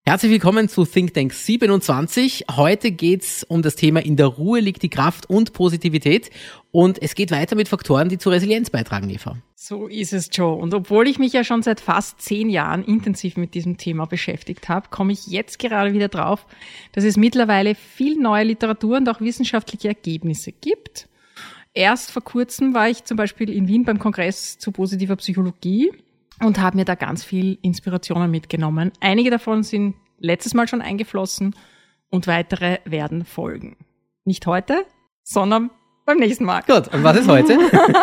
Herzlich willkommen zu Think Tank 27. Heute geht's um das Thema In der Ruhe liegt die Kraft und Positivität. Und es geht weiter mit Faktoren, die zur Resilienz beitragen, Eva. So ist es, Joe. Und obwohl ich mich ja schon seit fast 10 Jahren intensiv mit diesem Thema beschäftigt habe, komme ich jetzt gerade wieder drauf, dass es mittlerweile viel neue Literatur und auch wissenschaftliche Ergebnisse gibt. Erst vor kurzem war ich zum Beispiel in Wien beim Kongress zu positiver Psychologie und habe mir da ganz viel Inspirationen mitgenommen. Einige davon sind letztes Mal schon eingeflossen und weitere werden folgen. Nicht heute, sondern beim nächsten Mal. Gut, und was ist heute?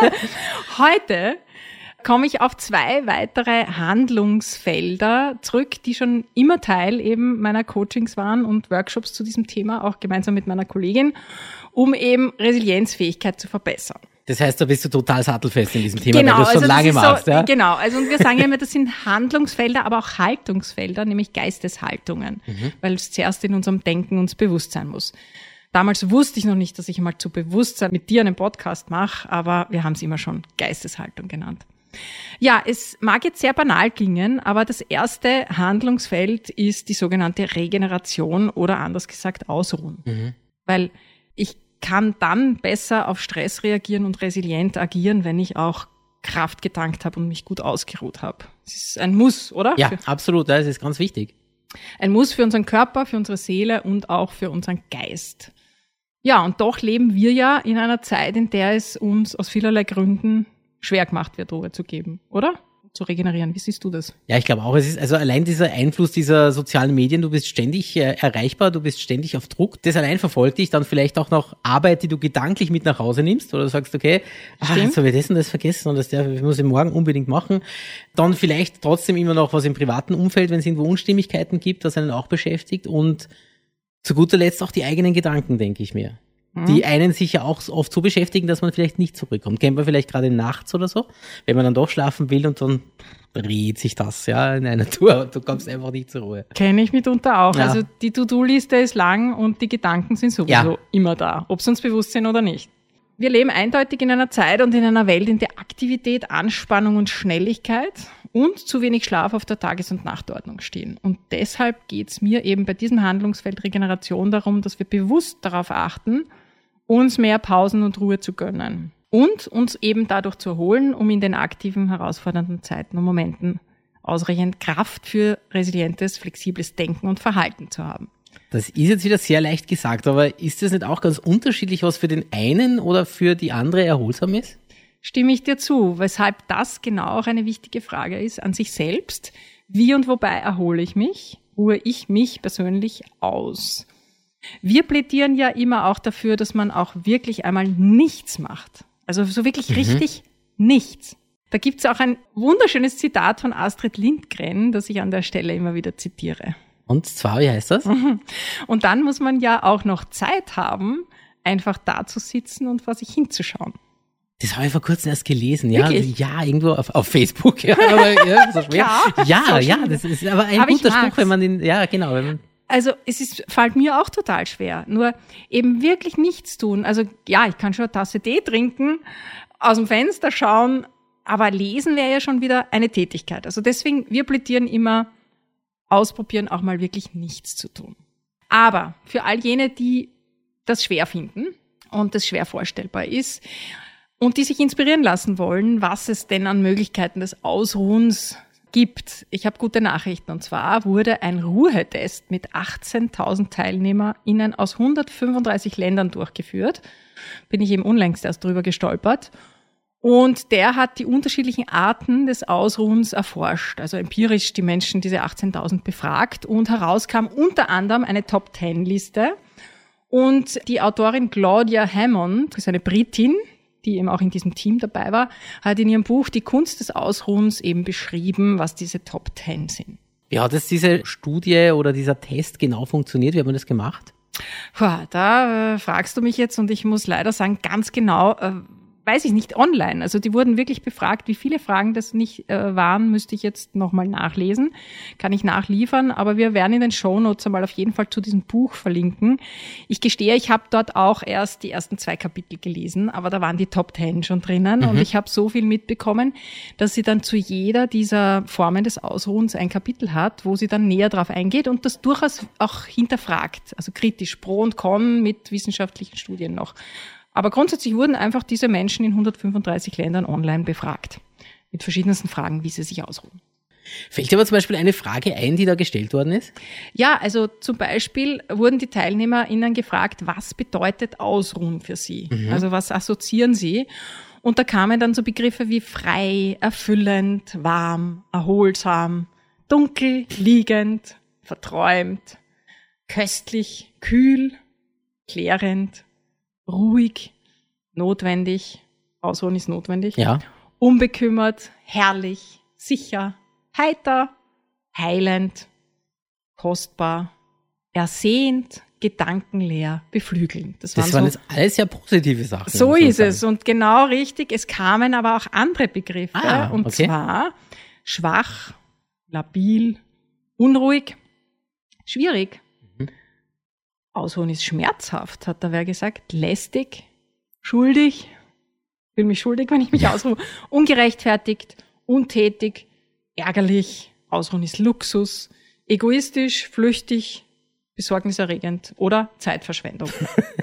Heute komme ich auf 2 weitere Handlungsfelder zurück, die schon immer Teil eben meiner Coachings waren und Workshops zu diesem Thema, auch gemeinsam mit meiner Kollegin, um eben Resilienzfähigkeit zu verbessern. Das heißt, da bist du total sattelfest in diesem Thema, weil du es schon lange machst. Ja? Genau, also und wir sagen ja immer, das sind Handlungsfelder, aber auch Haltungsfelder, nämlich Geisteshaltungen, weil es zuerst in unserem Denken uns bewusst sein muss. Damals wusste ich noch nicht, dass ich mal zu Bewusstsein mit dir einen Podcast mache, aber wir haben es immer schon Geisteshaltung genannt. Ja, es mag jetzt sehr banal klingen, aber das erste Handlungsfeld ist die sogenannte Regeneration oder anders gesagt Ausruhen. Weil ich kann dann besser auf Stress reagieren und resilient agieren, wenn ich auch Kraft getankt habe und mich gut ausgeruht habe. Das ist ein Muss, oder? Ja, absolut, das ist ganz wichtig. Ein Muss für unseren Körper, für unsere Seele und auch für unseren Geist. Ja, und doch leben wir ja in einer Zeit, in der es uns aus vielerlei Gründen schwer gemacht wird, Ruhe zu geben, oder? Zu regenerieren. Wie siehst du das? Ja, ich glaube auch, es ist also allein dieser Einfluss dieser sozialen Medien, du bist ständig erreichbar, du bist ständig auf Druck. Das allein verfolgt dich, dann vielleicht auch noch Arbeit, die du gedanklich mit nach Hause nimmst oder du sagst, okay, jetzt habe ich das und das vergessen und das muss ich morgen unbedingt machen. Dann vielleicht trotzdem immer noch was im privaten Umfeld, wenn es irgendwo Unstimmigkeiten gibt, das einen auch beschäftigt und zu guter Letzt auch die eigenen Gedanken, denke ich mir. Die einen sich ja auch oft so beschäftigen, dass man vielleicht nicht zurückkommt. Kennt man vielleicht gerade nachts oder so, wenn man dann doch schlafen will und dann dreht sich das ja in einer Tour und du kommst einfach nicht zur Ruhe. Kenne ich mitunter auch. Ja. Also die To-Do-Liste ist lang und die Gedanken sind sowieso immer da, ob sie uns bewusst sind oder nicht. Wir leben eindeutig in einer Zeit und in einer Welt, in der Aktivität, Anspannung und Schnelligkeit und zu wenig Schlaf auf der Tages- und Nachtordnung stehen. Und deshalb geht's mir eben bei diesem Handlungsfeld Regeneration darum, dass wir bewusst darauf achten, uns mehr Pausen und Ruhe zu gönnen und uns eben dadurch zu erholen, um in den aktiven, herausfordernden Zeiten und Momenten ausreichend Kraft für resilientes, flexibles Denken und Verhalten zu haben. Das ist jetzt wieder sehr leicht gesagt, aber ist das nicht auch ganz unterschiedlich, was für den einen oder für die andere erholsam ist? Stimme ich dir zu, weshalb das genau auch eine wichtige Frage ist an sich selbst. Wie und wobei erhole ich mich? Ruhe ich mich persönlich aus? Wir plädieren ja immer auch dafür, dass man auch wirklich einmal nichts macht. Also so wirklich richtig nichts. Da gibt's auch ein wunderschönes Zitat von Astrid Lindgren, das ich an der Stelle immer wieder zitiere. Und zwar, wie heißt das? Und dann muss man ja auch noch Zeit haben, einfach da zu sitzen und vor sich hinzuschauen. Das habe ich vor kurzem erst gelesen, ja. Wirklich? Ja, irgendwo auf Facebook. Ja, aber, ja, so schwer. Klar, Ja, das ist aber ein guter Spruch, wenn man den, ja, genau. Wenn man Also fällt mir auch total schwer. Nur eben wirklich nichts tun. Also ja, ich kann schon eine Tasse Tee trinken, aus dem Fenster schauen, aber lesen wäre ja schon wieder eine Tätigkeit. Also deswegen, wir plädieren immer, ausprobieren, auch mal wirklich nichts zu tun. Aber für all jene, die das schwer finden und das schwer vorstellbar ist und die sich inspirieren lassen wollen, was es denn an Möglichkeiten des Ausruhens gibt. Ich habe gute Nachrichten und zwar wurde ein Ruhetest mit 18.000 TeilnehmerInnen aus 135 Ländern durchgeführt. Bin ich eben unlängst erst drüber gestolpert. Und der hat die unterschiedlichen Arten des Ausruhens erforscht, also empirisch die Menschen, diese 18.000 befragt und herauskam unter anderem eine Top-10-Liste. Und die Autorin Claudia Hammond, das ist eine Britin, die eben auch in diesem Team dabei war, hat in ihrem Buch Die Kunst des Ausruhens eben beschrieben, was diese Top 10 sind. Wie hat jetzt diese Studie oder dieser Test genau funktioniert? Wie hat man das gemacht? Da fragst du mich jetzt und ich muss leider sagen, ganz genau weiß ich nicht, online. Also die wurden wirklich befragt. Wie viele Fragen das nicht waren, müsste ich jetzt nochmal nachlesen. Kann ich nachliefern, aber wir werden in den Shownotes einmal auf jeden Fall zu diesem Buch verlinken. Ich gestehe, ich habe dort auch erst die ersten 2 Kapitel gelesen, aber da waren die Top 10 schon drinnen und ich habe so viel mitbekommen, dass sie dann zu jeder dieser Formen des Ausruhens ein Kapitel hat, wo sie dann näher drauf eingeht und das durchaus auch hinterfragt, also kritisch, Pro und Con mit wissenschaftlichen Studien noch. Aber grundsätzlich wurden einfach diese Menschen in 135 Ländern online befragt. Mit verschiedensten Fragen, wie sie sich ausruhen. Fällt dir aber zum Beispiel eine Frage ein, die da gestellt worden ist? Ja, also zum Beispiel wurden die TeilnehmerInnen gefragt, was bedeutet Ausruhen für sie? Also was assoziieren sie? Und da kamen dann so Begriffe wie frei, erfüllend, warm, erholsam, dunkel, liegend, verträumt, köstlich, kühl, klärend, ruhig, notwendig, Ausruhen ist notwendig, Ja. unbekümmert, herrlich, sicher, heiter, heilend, kostbar, ersehnt, gedankenleer, beflügelnd. Das waren jetzt alles sehr positive Sachen. So ist es und genau richtig. Es kamen aber auch andere Begriffe und okay. zwar schwach, labil, unruhig, schwierig. Ausruhen ist schmerzhaft, hat da wer gesagt. Lästig, schuldig, fühle mich schuldig, wenn ich mich ausruhe. Ungerechtfertigt, untätig, ärgerlich, Ausruhen ist Luxus, egoistisch, flüchtig, besorgniserregend oder Zeitverschwendung.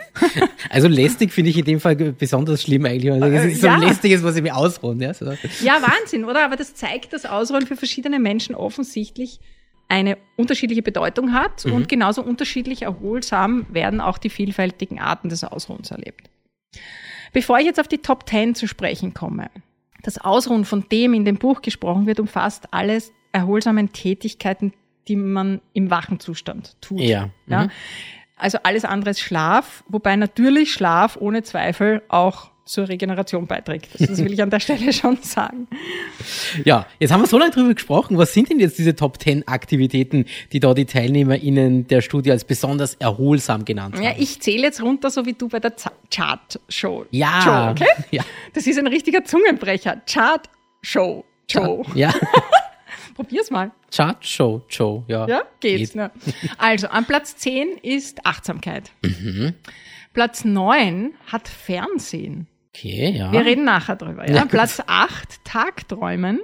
Also lästig finde ich in dem Fall besonders schlimm eigentlich. Also es ist so ein lästiges, was ich mir ausruhen. Ja, so. Ja, Wahnsinn, oder? Aber das zeigt, dass Ausruhen für verschiedene Menschen offensichtlich eine unterschiedliche Bedeutung hat und genauso unterschiedlich erholsam werden auch die vielfältigen Arten des Ausruhens erlebt. Bevor ich jetzt auf die Top 10 zu sprechen komme, das Ausruhen, von dem in dem Buch gesprochen wird, umfasst alle erholsamen Tätigkeiten, die man im wachen Zustand tut. Ja. Ja? Also alles andere ist Schlaf, wobei natürlich Schlaf ohne Zweifel auch zur Regeneration beiträgt. Also das will ich an der Stelle schon sagen. Ja, jetzt haben wir so lange drüber gesprochen. Was sind denn jetzt diese Top 10 Aktivitäten, die da die TeilnehmerInnen der Studie als besonders erholsam genannt haben? Ja, ich zähle jetzt runter, so wie du bei der Chart-Show. Ja. Show, okay? Ja. Das ist ein richtiger Zungenbrecher. Chart-Show. Ja. Probier's mal. Chart-Show, ja. Ja, geht's. Ne? Also, an Platz 10 ist Achtsamkeit. Platz 9 hat Fernsehen. Okay, ja. Wir reden nachher drüber. Ja? Platz 8, Tagträumen.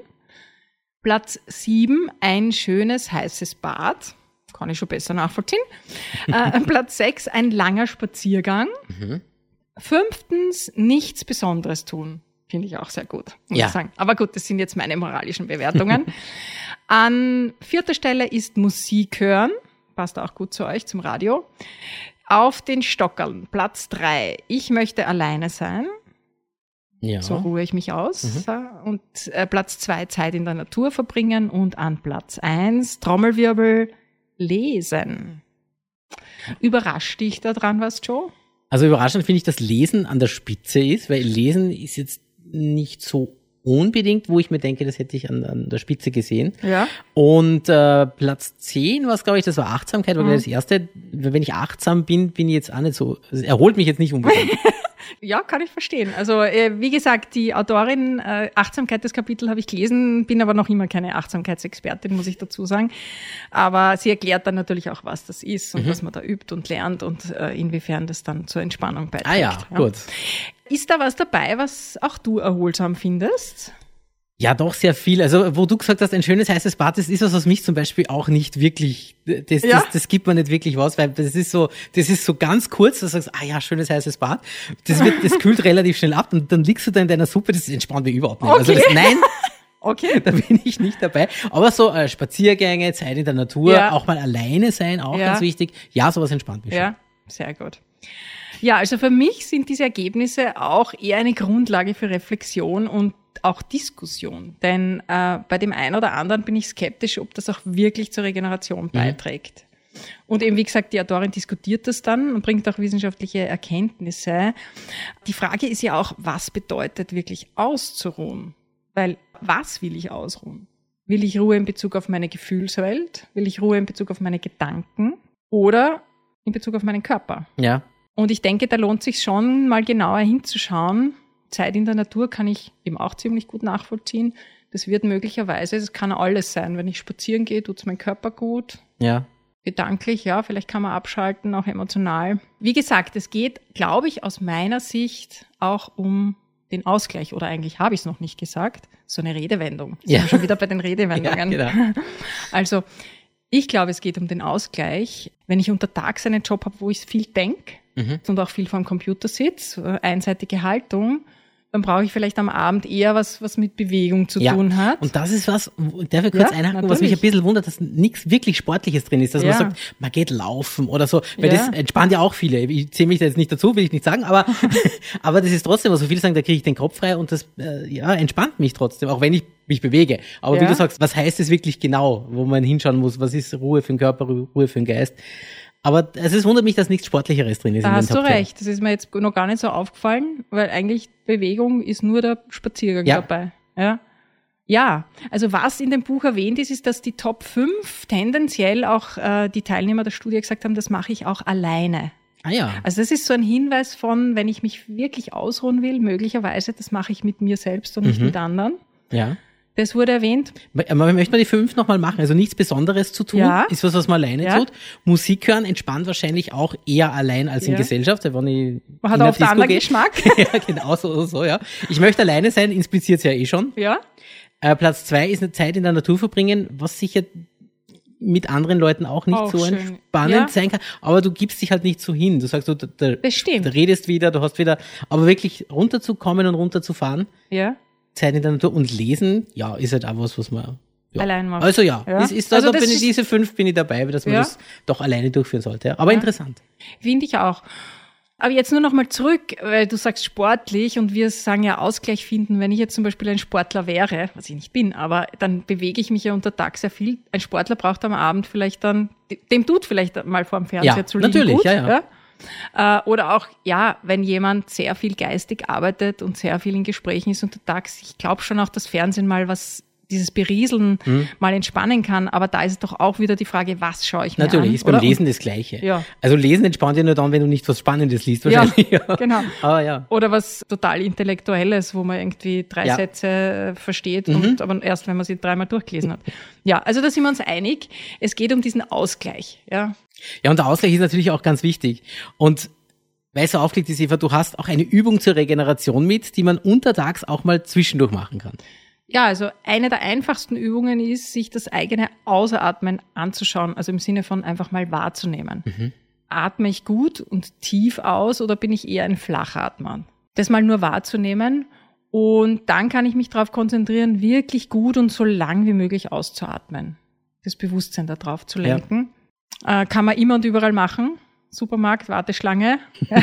Platz 7, ein schönes, heißes Bad. Kann ich schon besser nachvollziehen. Platz 6, ein langer Spaziergang. 5, nichts Besonderes tun. Finde ich auch sehr gut, muss ich sagen. Aber gut, das sind jetzt meine moralischen Bewertungen. An 4. Stelle ist Musik hören. Passt auch gut zu euch, zum Radio. Auf den Stockerln, Platz 3. Ich möchte alleine sein. Ja. So ruhe ich mich aus. Und Platz 2, Zeit in der Natur verbringen. Und an Platz 1, Trommelwirbel, lesen. Überrascht dich daran was, Joe? Also überraschend finde ich, dass Lesen an der Spitze ist, weil Lesen ist jetzt nicht so unbedingt, wo ich mir denke, das hätte ich an der Spitze gesehen. Ja. Und Platz 10 war es, glaube ich, das war Achtsamkeit, war das erste. Wenn ich achtsam bin, bin ich jetzt auch nicht so, es erholt mich jetzt nicht unbedingt. Ja, kann ich verstehen. Also wie gesagt, die Autorin Achtsamkeit, das Kapitel habe ich gelesen, bin aber noch immer keine Achtsamkeitsexpertin, muss ich dazu sagen. Aber sie erklärt dann natürlich auch, was das ist und was man da übt und lernt und inwiefern das dann zur Entspannung beiträgt. Ah ja, gut. Ist da was dabei, was auch du erholsam findest? Ja, doch, sehr viel. Also, wo du gesagt hast, ein schönes heißes Bad, das ist was mich zum Beispiel auch nicht wirklich, das gibt mir nicht wirklich was, weil das ist so ganz kurz, dass du sagst, ah ja, schönes heißes Bad. Das kühlt relativ schnell ab und dann liegst du da in deiner Suppe, das entspannt mich überhaupt nicht. Okay. Also nein. Okay. Da bin ich nicht dabei. Aber so Spaziergänge, Zeit in der Natur, auch mal alleine sein, auch ganz wichtig. Ja, sowas entspannt mich schon. Ja, sehr gut. Ja, also für mich sind diese Ergebnisse auch eher eine Grundlage für Reflexion und auch Diskussion. Denn bei dem einen oder anderen bin ich skeptisch, ob das auch wirklich zur Regeneration beiträgt. Und eben, wie gesagt, die Autorin diskutiert das dann und bringt auch wissenschaftliche Erkenntnisse. Die Frage ist ja auch, was bedeutet wirklich auszuruhen? Weil was will ich ausruhen? Will ich Ruhe in Bezug auf meine Gefühlswelt? Will ich Ruhe in Bezug auf meine Gedanken? Oder in Bezug auf meinen Körper? Ja. Und ich denke, da lohnt sich schon mal genauer hinzuschauen, Zeit in der Natur kann ich eben auch ziemlich gut nachvollziehen. Das wird möglicherweise, das kann alles sein. Wenn ich spazieren gehe, tut's meinem Körper gut. Ja. Gedanklich, ja, vielleicht kann man abschalten, auch emotional. Wie gesagt, es geht, glaube ich, aus meiner Sicht auch um den Ausgleich. Oder eigentlich habe ich es noch nicht gesagt. So eine Redewendung. Sind wir schon wieder bei den Redewendungen. Ja, genau. Also, ich glaube, es geht um den Ausgleich. Wenn ich untertags einen Job habe, wo ich viel denke und auch viel vor dem Computer sitze, einseitige Haltung, dann brauche ich vielleicht am Abend eher was mit Bewegung zu tun hat. Und das ist was, darf ich kurz einhaken, was mich ein bisschen wundert, dass nichts wirklich Sportliches drin ist. Dass man sagt, man geht laufen oder so. Weil das entspannt ja auch viele. Ich zähle mich da jetzt nicht dazu, will ich nicht sagen, aber aber das ist trotzdem, also viele sagen, da kriege ich den Kopf frei und das entspannt mich trotzdem, auch wenn ich mich bewege. Aber wie du sagst, was heißt es wirklich genau, wo man hinschauen muss, was ist Ruhe für den Körper, Ruhe für den Geist? Aber es wundert mich, dass nichts Sportlicheres drin ist. Da hast du recht. Das ist mir jetzt noch gar nicht so aufgefallen, weil eigentlich Bewegung ist nur der Spaziergang dabei. Ja, also was in dem Buch erwähnt ist, dass die Top 5 tendenziell auch die Teilnehmer der Studie gesagt haben, das mache ich auch alleine. Ah ja. Also das ist so ein Hinweis von, wenn ich mich wirklich ausruhen will, möglicherweise, das mache ich mit mir selbst und nicht mit anderen. Ja. Das wurde erwähnt. Aber möchte man die 5 nochmal machen? Also nichts Besonderes zu tun, ist was man alleine tut. Musik hören entspannt wahrscheinlich auch eher allein als in Gesellschaft. Wenn ich man hat oft einen anderen Geschmack. Ja, genau so, ja. Ich möchte alleine sein, impliziert es ja eh schon. Ja. Platz 2 ist eine Zeit in der Natur verbringen, was sicher mit anderen Leuten auch nicht so entspannend sein kann. Aber du gibst dich halt nicht so hin. Du sagst, du redest wieder, du hast wieder, aber wirklich runterzukommen und runterzufahren. Ja. Zeit in der Natur und lesen, ist halt auch was man allein macht. Also diese 5 bin ich dabei, dass man das doch alleine durchführen sollte. Ja. Aber interessant. Finde ich auch. Aber jetzt nur noch mal zurück, weil du sagst sportlich und wir sagen ja Ausgleich finden. Wenn ich jetzt zum Beispiel ein Sportler wäre, was ich nicht bin, aber dann bewege ich mich ja untertags sehr viel. Ein Sportler braucht am Abend vielleicht dann, dem tut vielleicht mal vor dem Fernseher zu liegen. Natürlich, gut, ja. Oder auch, wenn jemand sehr viel geistig arbeitet und sehr viel in Gesprächen ist untertags, ich glaube schon auch, dass Fernsehen mal dieses Berieseln mal entspannen kann, aber da ist es doch auch wieder die Frage, was schaue ich mir an? Natürlich, ist beim Lesen das Gleiche. Ja. Also Lesen entspannt ja nur dann, wenn du nicht was Spannendes liest, wahrscheinlich. Ja, genau. Aber oder was total Intellektuelles, wo man irgendwie 3 Sätze versteht, aber erst, wenn man sie 3-mal durchgelesen hat. Ja, also da sind wir uns einig. Es geht um diesen Ausgleich. Ja, und der Ausgleich ist natürlich auch ganz wichtig. Und weil es so aufgelegt ist, Eva, du hast auch eine Übung zur Regeneration mit, die man untertags auch mal zwischendurch machen kann. Ja, also eine der einfachsten Übungen ist, sich das eigene Außeratmen anzuschauen, also im Sinne von einfach mal wahrzunehmen. Atme ich gut und tief aus oder bin ich eher ein Flachatmer? Das mal nur wahrzunehmen und dann kann ich mich darauf konzentrieren, wirklich gut und so lang wie möglich auszuatmen. Das Bewusstsein darauf zu lenken. Kann man immer und überall machen. Supermarkt, Warteschlange,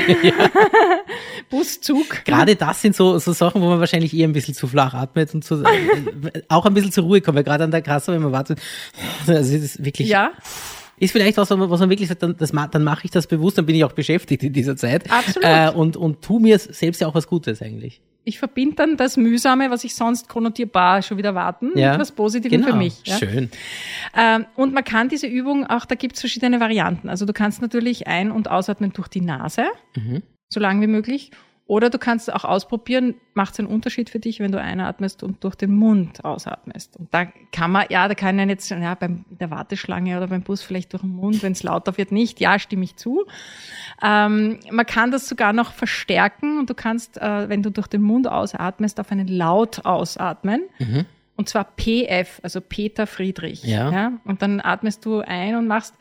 Bus, Zug. Gerade das sind so Sachen, wo man wahrscheinlich eher ein bisschen zu flach atmet und auch ein bisschen zur Ruhe kommt, weil gerade an der Kasse, wenn man wartet, also das ist wirklich, ist vielleicht was man wirklich sagt, dann mache ich das bewusst, dann bin ich auch beschäftigt in dieser Zeit. Absolut. Und tu mir selbst ja auch was Gutes eigentlich. Ich verbinde dann das Mühsame, was ich sonst konnotierbar schon wieder warten, mit was Positivem für mich. Ja? Schön. Und man kann diese Übung auch, da gibt's verschiedene Varianten. Also du kannst natürlich ein- und ausatmen durch die Nase, so lang wie möglich. Oder du kannst auch ausprobieren, macht es einen Unterschied für dich, wenn du einatmest und durch den Mund ausatmest. Und da kann man, da kann man jetzt, bei der Warteschlange oder beim Bus vielleicht durch den Mund, wenn es lauter wird, nicht. Ja, stimme ich zu. Man kann das sogar noch verstärken und du kannst, wenn du durch den Mund ausatmest, auf einen Laut ausatmen. Und zwar PF, also Peter Friedrich. Ja. Und dann atmest du ein und machst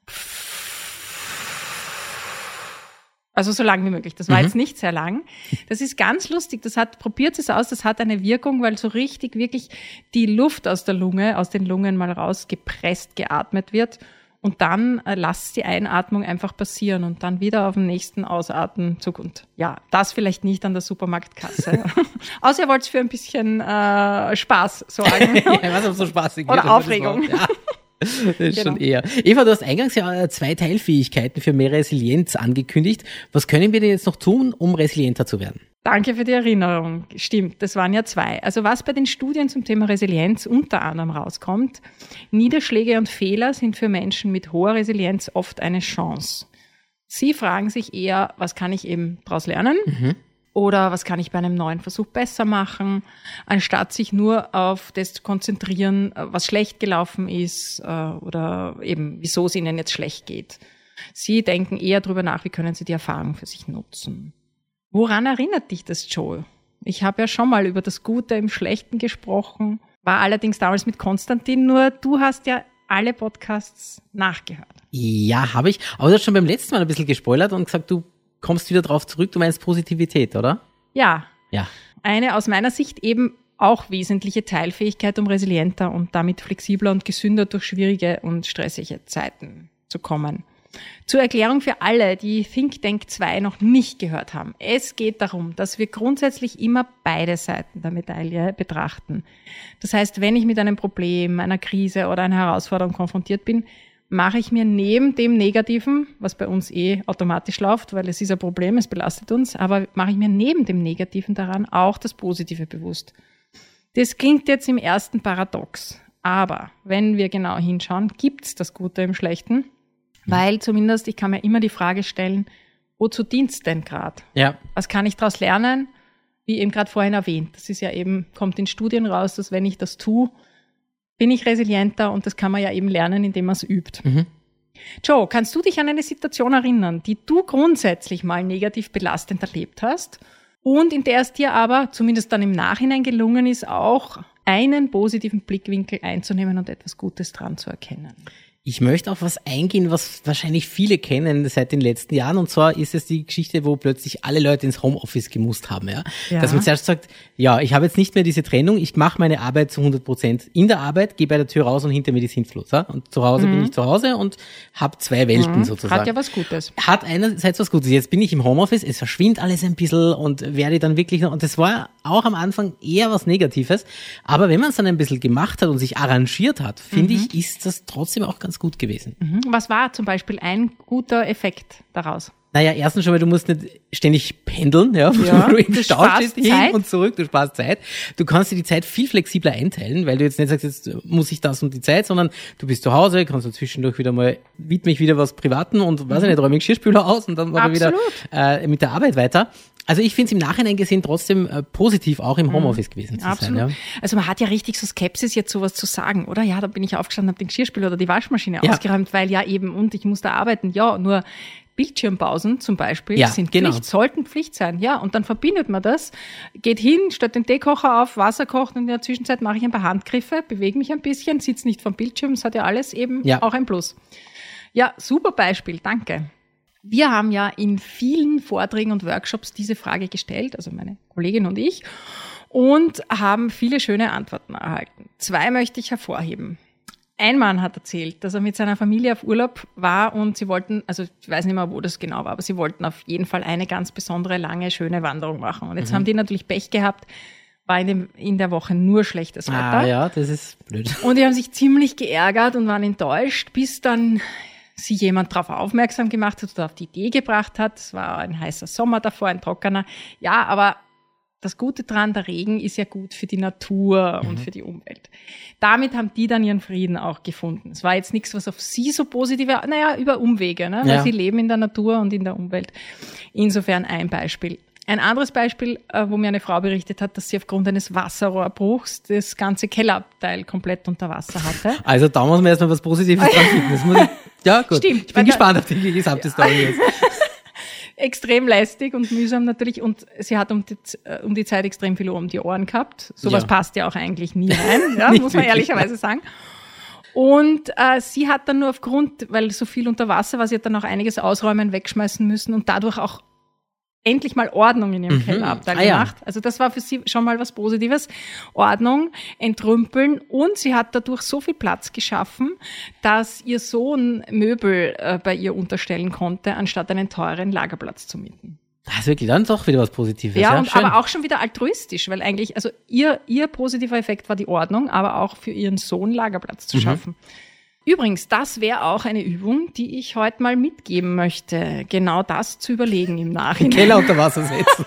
also so lang wie möglich. Das war jetzt nicht sehr lang. Das ist ganz lustig. Probiert es aus, das hat eine Wirkung, weil so richtig wirklich die Luft aus den Lungen mal rausgepresst, geatmet wird. Und dann lasst die Einatmung einfach passieren und dann wieder auf den nächsten Ausatmenzug. Und das vielleicht nicht an der Supermarktkasse. Außer ihr wollt es für ein bisschen Spaß sorgen. Was so spaßig oder Aufregung. Das ist schon eher. Eva, du hast eingangs 2 Teilfähigkeiten für mehr Resilienz angekündigt. Was können wir denn jetzt noch tun, um resilienter zu werden? Danke für die Erinnerung. Stimmt, das waren ja 2. Also was bei den Studien zum Thema Resilienz unter anderem rauskommt, Niederschläge und Fehler sind für Menschen mit hoher Resilienz oft eine Chance. Sie fragen sich eher, was kann ich eben daraus lernen? Oder was kann ich bei einem neuen Versuch besser machen, anstatt sich nur auf das zu konzentrieren, was schlecht gelaufen ist oder eben, wieso es ihnen jetzt schlecht geht. Sie denken eher darüber nach, wie können sie die Erfahrung für sich nutzen. Woran erinnert dich das, Joe? Ich habe ja schon mal über das Gute im Schlechten gesprochen, war allerdings damals mit Konstantin, nur du hast ja alle Podcasts nachgehört. Ja, habe ich. Aber du hast schon beim letzten Mal ein bisschen gespoilert und gesagt, du kommst wieder drauf zurück, du meinst Positivität, oder? Ja. Ja. Eine aus meiner Sicht eben auch wesentliche Teilfähigkeit, um resilienter und damit flexibler und gesünder durch schwierige und stressige Zeiten zu kommen. Zur Erklärung für alle, die Think Tank 2 noch nicht gehört haben. Es geht darum, dass wir grundsätzlich immer beide Seiten der Medaille betrachten. Das heißt, wenn ich mit einem Problem, einer Krise oder einer Herausforderung konfrontiert bin, mache ich mir neben dem Negativen, was bei uns automatisch läuft, weil es ist ein Problem, es belastet uns, aber mache ich mir neben dem Negativen daran auch das Positive bewusst. Das klingt jetzt im ersten paradox, aber wenn wir genau hinschauen, gibt's das Gute im Schlechten, weil zumindest ich kann mir immer die Frage stellen, wozu dienst's denn gerade? Ja. Was kann ich daraus lernen? Wie eben gerade vorhin erwähnt, das ist ja eben, kommt in Studien raus, dass wenn ich das tue, bin ich resilienter und das kann man ja eben lernen, indem man es übt. Mhm. Joe, kannst du dich an eine Situation erinnern, die du grundsätzlich mal negativ belastend erlebt hast und in der es dir aber, zumindest dann im Nachhinein gelungen ist, auch einen positiven Blickwinkel einzunehmen und etwas Gutes dran zu erkennen? Ich möchte auf was eingehen, was wahrscheinlich viele kennen seit den letzten Jahren. Und zwar ist es die Geschichte, wo plötzlich alle Leute ins Homeoffice gemusst haben. Ja? Dass man zuerst sagt, ja, ich habe jetzt nicht mehr diese Trennung, ich mache meine Arbeit zu 100% in der Arbeit, gehe bei der Tür raus und hinter mir die Sintflut. Ja? Und zu Hause bin ich zu Hause und habe zwei Welten sozusagen. Hat ja was Gutes. Hat einerseits was Gutes. Jetzt bin ich im Homeoffice, es verschwindet alles ein bisschen und werde dann wirklich noch, und das war auch am Anfang eher was Negatives. Aber wenn man es dann ein bisschen gemacht hat und sich arrangiert hat, finde ich, ist das trotzdem auch ganz gut gewesen. Was war zum Beispiel ein guter Effekt daraus? Naja, erstens schon mal, du musst nicht ständig pendeln, ja, du im Stau stehst hin und zurück, du sparst Zeit. Du kannst dir die Zeit viel flexibler einteilen, weil du jetzt nicht sagst, jetzt muss ich das und die Zeit, sondern du bist zu Hause, kannst du zwischendurch wieder mal, widme ich wieder was Privaten und weiß ich nicht, räume ich Geschirrspüler aus und dann machen wir wieder mit der Arbeit weiter. Also ich finde es im Nachhinein gesehen trotzdem positiv, auch im Homeoffice gewesen zu sein. Ja. Also man hat ja richtig so Skepsis, jetzt sowas zu sagen, oder? Ja, da bin ich aufgestanden, habe den Geschirrspüler oder die Waschmaschine ausgeräumt, weil ja eben, und ich muss da arbeiten. Ja, nur Bildschirmpausen zum Beispiel sind Pflicht, sollten Pflicht sein. Ja, und dann verbindet man das, geht hin, stellt den Teekocher auf, Wasser kocht und in der Zwischenzeit mache ich ein paar Handgriffe, bewege mich ein bisschen, sitze nicht vom Bildschirm, das hat ja alles eben auch ein Plus. Ja, super Beispiel, danke. Wir haben ja in vielen Vorträgen und Workshops diese Frage gestellt, also meine Kollegin und ich, und haben viele schöne Antworten erhalten. 2 möchte ich hervorheben. Ein Mann hat erzählt, dass er mit seiner Familie auf Urlaub war und sie wollten, also ich weiß nicht mehr, wo das genau war, aber sie wollten auf jeden Fall eine ganz besondere, lange, schöne Wanderung machen. Und jetzt haben die natürlich Pech gehabt, war in der Woche nur schlechtes Wetter. Ah ja, das ist blöd. Und die haben sich ziemlich geärgert und waren enttäuscht, bis dann sie jemand darauf aufmerksam gemacht hat oder auf die Idee gebracht hat. Es war ein heißer Sommer davor, ein trockener. Ja, aber das Gute dran, der Regen ist ja gut für die Natur und für die Umwelt. Damit haben die dann ihren Frieden auch gefunden. Es war jetzt nichts, was auf sie so positiv war, über Umwege, ne? Weil sie leben in der Natur und in der Umwelt. Insofern ein Beispiel. Ein anderes Beispiel, wo mir eine Frau berichtet hat, dass sie aufgrund eines Wasserrohrbruchs das ganze Kellerabteil komplett unter Wasser hatte. Also da muss man erstmal was Positives dran finden. Ja, gut. Stimmt. Ich bin gespannt auf die gesamte Story jetzt. Extrem lästig und mühsam natürlich. Und sie hat um die Zeit extrem viel um die Ohren gehabt. Sowas passt ja auch eigentlich nie rein, ja, muss man ehrlicherweise sagen. Und sie hat dann nur aufgrund, weil so viel unter Wasser war, sie hat dann auch einiges ausräumen, wegschmeißen müssen und dadurch auch endlich mal Ordnung in ihrem Kellerabteil gemacht. Also das war für sie schon mal was Positives. Ordnung, entrümpeln, und sie hat dadurch so viel Platz geschaffen, dass ihr Sohn Möbel bei ihr unterstellen konnte, anstatt einen teuren Lagerplatz zu mieten. Das ist wirklich dann doch wieder was Positives. Ja, und aber auch schon wieder altruistisch, weil eigentlich, also ihr positiver Effekt war die Ordnung, aber auch für ihren Sohn Lagerplatz zu schaffen. Übrigens, das wäre auch eine Übung, die ich heute mal mitgeben möchte. Genau das zu überlegen im Nachhinein. Den Keller unter Wasser setzen.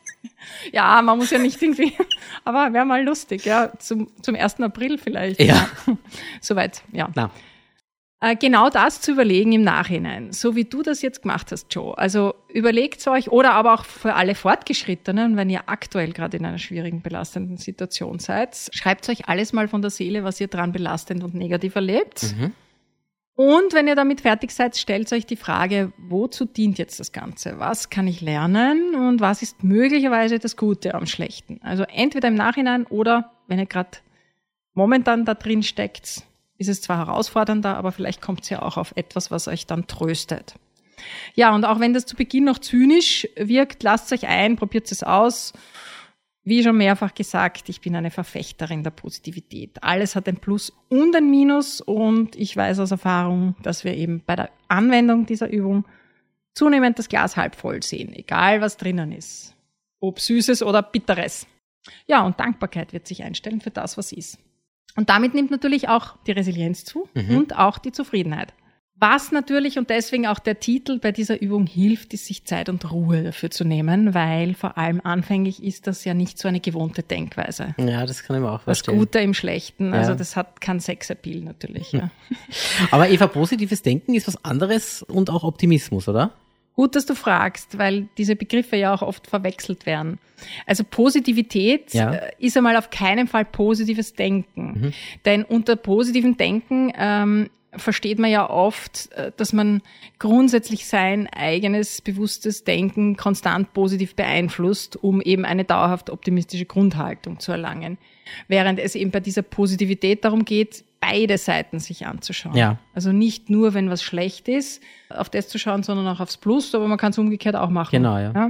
Ja, man muss ja nicht irgendwie, aber wäre mal lustig, ja, zum 1. April vielleicht. Ja. Soweit, ja. Na. genau das zu überlegen im Nachhinein, so wie du das jetzt gemacht hast, Joe. Also überlegt euch, oder aber auch für alle Fortgeschrittenen, wenn ihr aktuell gerade in einer schwierigen, belastenden Situation seid, schreibt euch alles mal von der Seele, was ihr dran belastend und negativ erlebt. Und wenn ihr damit fertig seid, stellt euch die Frage, wozu dient jetzt das Ganze? Was kann ich lernen und was ist möglicherweise das Gute am Schlechten? Also entweder im Nachhinein oder wenn ihr gerade momentan da drin steckt, ist es zwar herausfordernder, aber vielleicht kommt es ja auch auf etwas, was euch dann tröstet. Ja, und auch wenn das zu Beginn noch zynisch wirkt, lasst euch ein, probiert es aus. Wie schon mehrfach gesagt, ich bin eine Verfechterin der Positivität. Alles hat ein Plus und ein Minus und ich weiß aus Erfahrung, dass wir eben bei der Anwendung dieser Übung zunehmend das Glas halb voll sehen, egal was drinnen ist. Ob Süßes oder Bitteres. Ja, und Dankbarkeit wird sich einstellen für das, was ist. Und damit nimmt natürlich auch die Resilienz zu und auch die Zufriedenheit. Was natürlich und deswegen auch der Titel bei dieser Übung hilft, ist, sich Zeit und Ruhe dafür zu nehmen, weil vor allem anfänglich ist das ja nicht so eine gewohnte Denkweise. Ja, das kann ich mir auch verstehen. Das Gute im Schlechten, also das hat keinen Sexappeal natürlich. Ja. Aber Eva, positives Denken ist was anderes und auch Optimismus, oder? Gut, dass du fragst, weil diese Begriffe ja auch oft verwechselt werden. Also Positivität ist einmal auf keinen Fall positives Denken. Denn unter positivem Denken versteht man ja oft, dass man grundsätzlich sein eigenes bewusstes Denken konstant positiv beeinflusst, um eben eine dauerhaft optimistische Grundhaltung zu erlangen. Während es eben bei dieser Positivität darum geht, beide Seiten sich anzuschauen. Ja. Also nicht nur, wenn was schlecht ist, auf das zu schauen, sondern auch aufs Plus, aber man kann es umgekehrt auch machen. Genau, ja.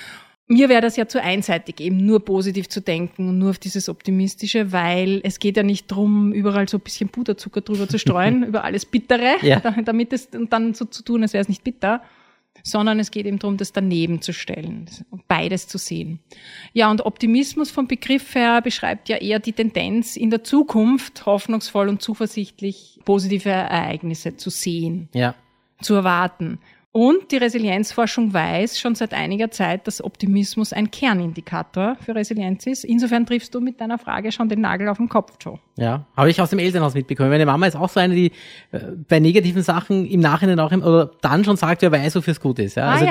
Mir wäre das ja zu einseitig, eben nur positiv zu denken und nur auf dieses Optimistische, weil es geht ja nicht drum, überall so ein bisschen Puderzucker drüber zu streuen, über alles Bittere, damit es und dann so zu tun, als wäre es nicht bitter, sondern es geht eben darum, das daneben zu stellen, beides zu sehen. Ja, und Optimismus vom Begriff her beschreibt ja eher die Tendenz, in der Zukunft hoffnungsvoll und zuversichtlich positive Ereignisse zu sehen, zu erwarten. Und die Resilienzforschung weiß schon seit einiger Zeit, dass Optimismus ein Kernindikator für Resilienz ist. Insofern triffst du mit deiner Frage schon den Nagel auf den Kopf, Joe. Ja, habe ich aus dem Elternhaus mitbekommen. Meine Mama ist auch so eine, die bei negativen Sachen im Nachhinein auch oder dann schon sagt, wer weiß, wofür es gut ist. Ja? Also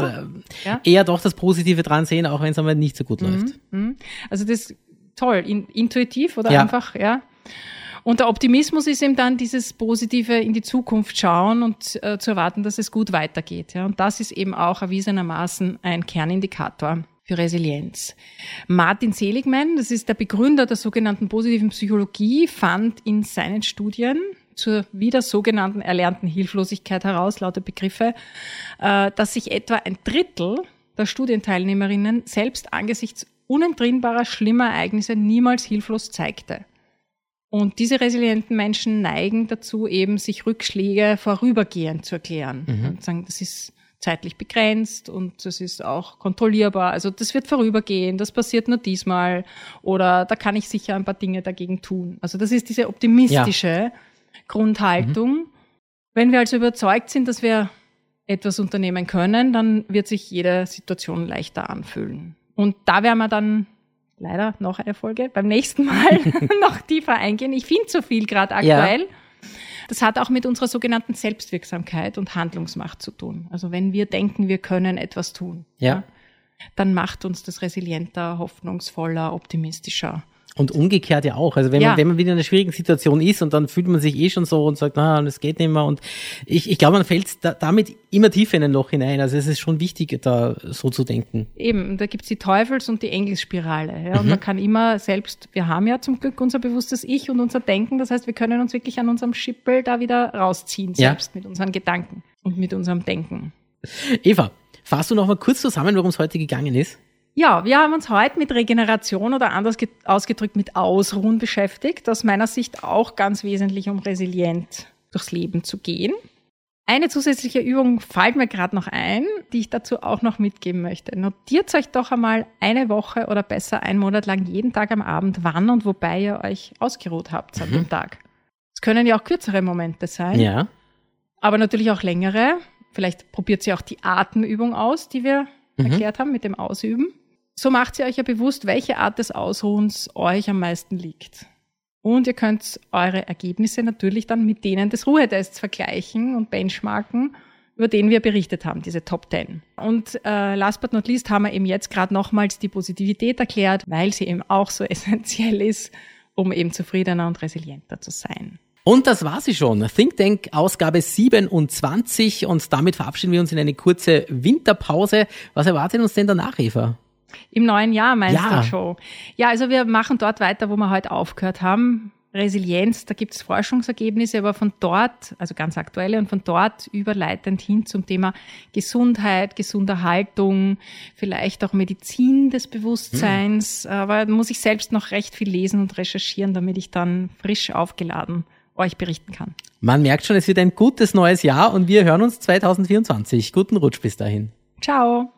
dieses eher doch das Positive dran sehen, auch wenn es einmal nicht so gut läuft. Also das ist toll, intuitiv oder einfach, Und der Optimismus ist eben dann dieses Positive in die Zukunft schauen und zu erwarten, dass es gut weitergeht. Ja. Und das ist eben auch erwiesenermaßen ein Kernindikator für Resilienz. Martin Seligman, das ist der Begründer der sogenannten positiven Psychologie, fand in seinen Studien zur wieder sogenannten erlernten Hilflosigkeit heraus, lauter Begriffe, dass sich etwa ein Drittel der Studienteilnehmerinnen selbst angesichts unentrinnbarer, schlimmer Ereignisse niemals hilflos zeigte. Und diese resilienten Menschen neigen dazu, eben sich Rückschläge vorübergehend zu erklären. Und sagen, das ist zeitlich begrenzt und das ist auch kontrollierbar. Also das wird vorübergehen, das passiert nur diesmal oder da kann ich sicher ein paar Dinge dagegen tun. Also das ist diese optimistische Grundhaltung. Wenn wir also überzeugt sind, dass wir etwas unternehmen können, dann wird sich jede Situation leichter anfühlen. Und da werden wir dann leider noch eine Folge beim nächsten Mal noch tiefer eingehen. Ich finde so viel gerade aktuell. Das hat auch mit unserer sogenannten Selbstwirksamkeit und Handlungsmacht zu tun. Also wenn wir denken, wir können etwas tun, dann macht uns das resilienter, hoffnungsvoller, optimistischer. Und umgekehrt ja auch. Also wenn man wieder in einer schwierigen Situation ist und dann fühlt man sich eh schon so und sagt, das geht nicht mehr. Und ich glaube, man fällt damit immer tiefer in ein Loch hinein. Also es ist schon wichtig, da so zu denken. Eben, da gibt's die Teufels- und die Engelsspirale. Ja? Und man kann immer selbst, wir haben ja zum Glück unser bewusstes Ich und unser Denken. Das heißt, wir können uns wirklich an unserem Schippel da wieder rausziehen, selbst mit unseren Gedanken und mit unserem Denken. Eva, fasst du noch mal kurz zusammen, worum es heute gegangen ist? Ja, wir haben uns heute mit Regeneration oder anders ausgedrückt mit Ausruhen beschäftigt. Aus meiner Sicht auch ganz wesentlich, um resilient durchs Leben zu gehen. Eine zusätzliche Übung fällt mir gerade noch ein, die ich dazu auch noch mitgeben möchte. Notiert euch doch einmal eine Woche oder besser einen Monat lang jeden Tag am Abend, wann und wobei ihr euch ausgeruht habt an dem Tag. Es können ja auch kürzere Momente sein, aber natürlich auch längere. Vielleicht probiert ihr auch die Atemübung aus, die wir erklärt haben mit dem Ausüben. So macht ihr euch ja bewusst, welche Art des Ausruhens euch am meisten liegt. Und ihr könnt eure Ergebnisse natürlich dann mit denen des Ruhetests vergleichen und benchmarken, über den wir berichtet haben, diese Top 10. Und last but not least haben wir eben jetzt gerade nochmals die Positivität erklärt, weil sie eben auch so essentiell ist, um eben zufriedener und resilienter zu sein. Und das war sie schon. Think Tank Ausgabe 27 und damit verabschieden wir uns in eine kurze Winterpause. Was erwartet uns denn danach, Eva? Im neuen Jahr meinst du schon? Ja, also wir machen dort weiter, wo wir heute aufgehört haben. Resilienz, da gibt es Forschungsergebnisse, aber von dort, also ganz aktuelle und von dort überleitend hin zum Thema Gesundheit, gesunder Haltung, vielleicht auch Medizin des Bewusstseins. Aber da muss ich selbst noch recht viel lesen und recherchieren, damit ich dann frisch aufgeladen euch berichten kann. Man merkt schon, es wird ein gutes neues Jahr und wir hören uns 2024. Guten Rutsch bis dahin. Ciao.